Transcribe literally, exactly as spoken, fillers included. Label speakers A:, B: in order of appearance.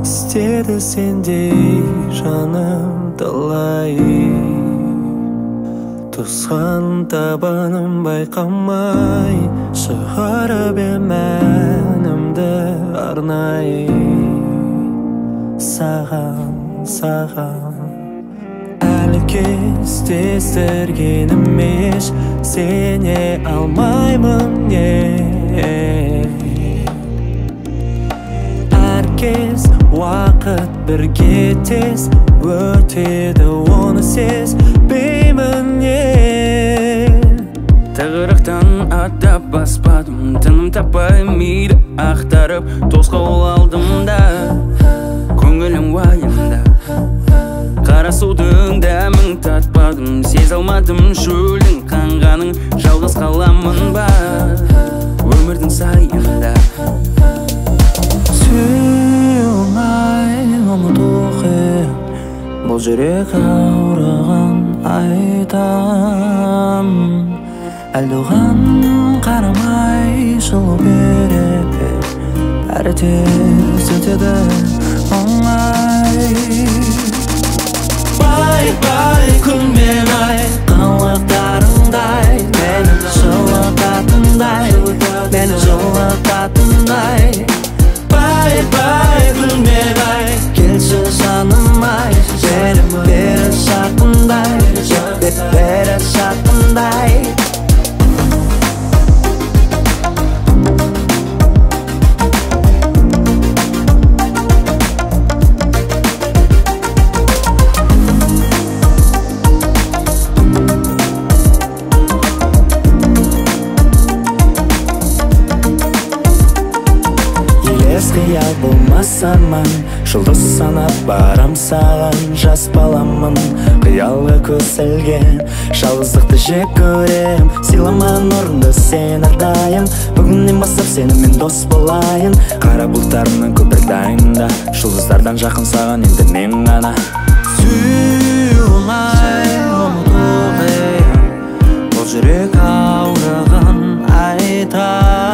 A: істеді сендей жаным талай. Тосқан табаным байқамай шығарып ем әнімді арнай. Саған, саған әлі кездестіргенім еш сене алмаймын не. Әркез уақыт бірге тез өтеді, оны сезбеймін не.
B: Тығырықтан аттап баспадым, тыным таппай мейлі ақтарып тосқауыл алдым да, көңілім уайымда. Қара судың дәмін татпадым, сезе алмадым шөлдің қанғаның, жалғыз қаламын ба өмірдің сайында.
A: Сүй оңай ұмыту қиын, бұл жүрек ауырған айтам. Әлде оған қарамай жылу бере бәрі тез өтеді оңай. Бай-бай күн мен ай қылықтарыңдай, мені жылытатындай, мені жылытатындай. Бай-бай күн мен ай келші жаным ай, бері жақындай, бері жақындай. Қиял болмас арман, жұлдыз санап барам саған, жас баламын қиялға көсілген, жалғыздықты жек көрем. Сыйлама нұрыңды сен әрдайым, бүгіннен бастап сенімен дос болайын. Қара бұлттарымнан көпір дайында, жұлдыздардан жақын саған енді мен ғана. Сүй оңай ұмыту қиын, бұл жүрек ауырған айтам.